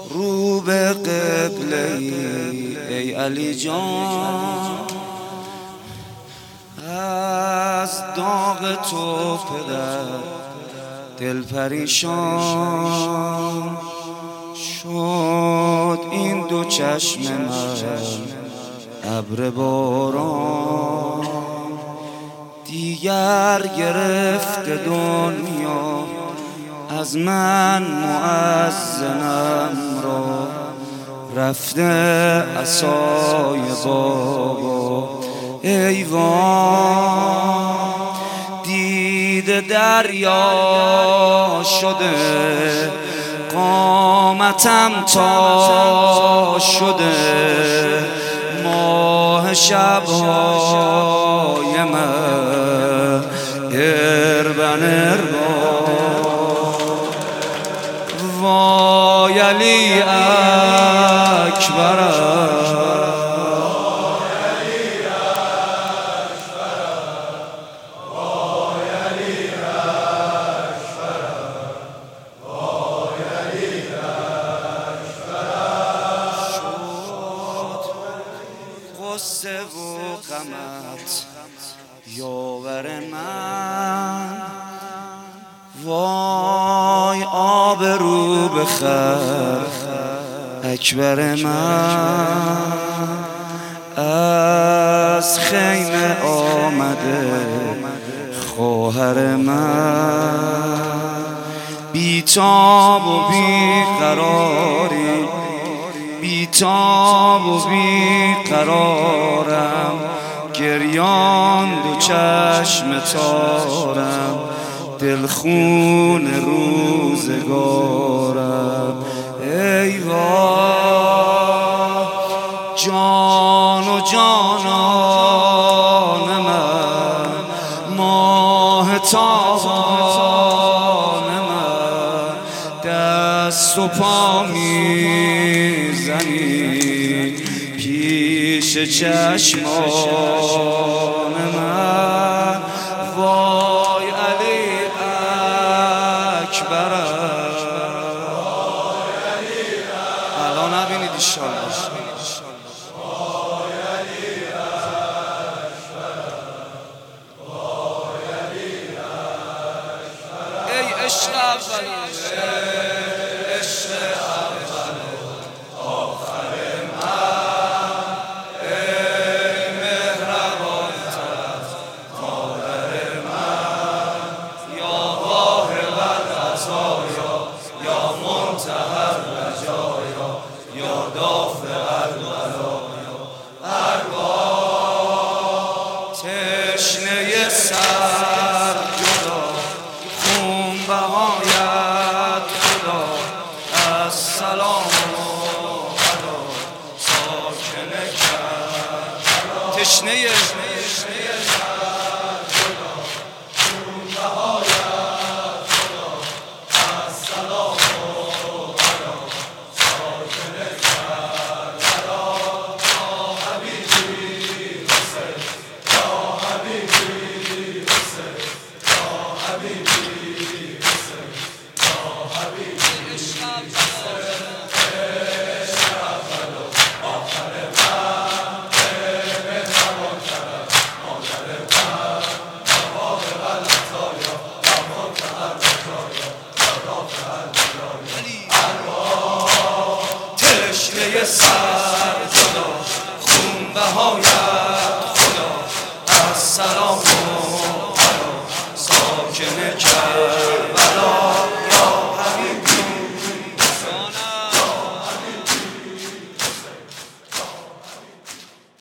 رو به قبله ای علی جان، از داغ تو پدر دل پریشان شد. این دو چشم من ابر باران، دیگر گرفت دنیا از من مؤذنم را. رفته عصای بابا ایوان، دیده دریا شده قامتم تا شده. ماه شبهای من اربن وای علی اکبرم، غصه و غمت یاور من، وای آبرو بخر اکبر من. از خیمه آمده خواهر من، بیتاب و بیقراری، بیتاب و بیقرارم. گریان دو چشم تارم، دلخون روزگارم. ای وای جان و جانان من، ماه تابان من. دست و پا میزنی پیش چشمان من. وای علی اکبرم، الان نبینید ایشالله. ای عشق اول، عشق اول آخر من، ای مهربان تر مادر من. یا واهب العطایا، یا منتهی الرجایا، یا دافع البلایا. ارباب تشنه سر جدا، خون بهایت خدا. السلام علی ساکن کربلا، تشنه سر